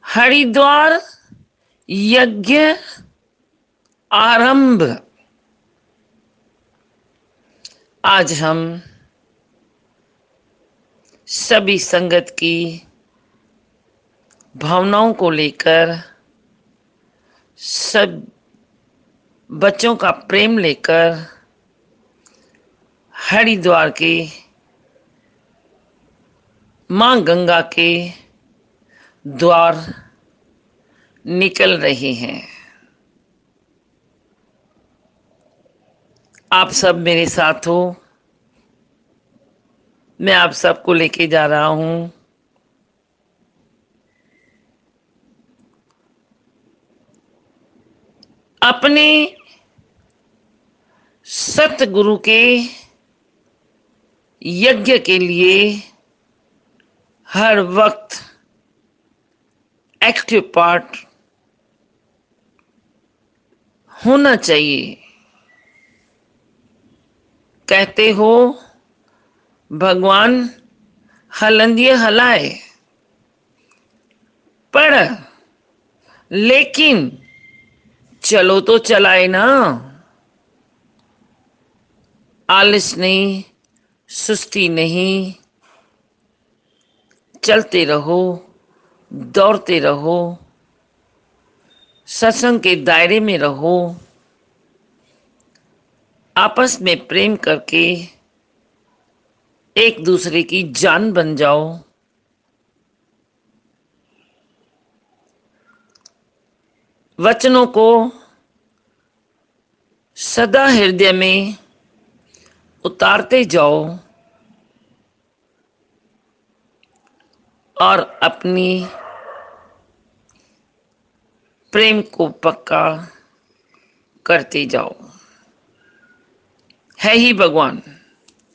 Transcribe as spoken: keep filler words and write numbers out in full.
हरिद्वार यज्ञ आरंभ। आज हम सभी संगत की भावनाओं को लेकर, सब बच्चों का प्रेम लेकर हरिद्वार के मां गंगा के द्वार निकल रहे हैं। आप सब मेरे साथ हो। मैं आप सबको लेके जा रहा हूं अपने सतगुरु के यज्ञ के लिए हर वक्त एक्टिव पार्ट होना चाहिए। कहते हो भगवान हलंदिए हलाए, पर लेकिन चलो तो चलाए ना। आलस नहीं, सुस्ती नहीं, चलते रहो, दौड़ते रहो, सत्संग के दायरे में रहो, आपस में प्रेम करके एक दूसरे की जान बन जाओ। वचनों को सदा हृदय में उतारते जाओ और अपनी प्रेम को पक्का करते जाओ। है ही भगवान।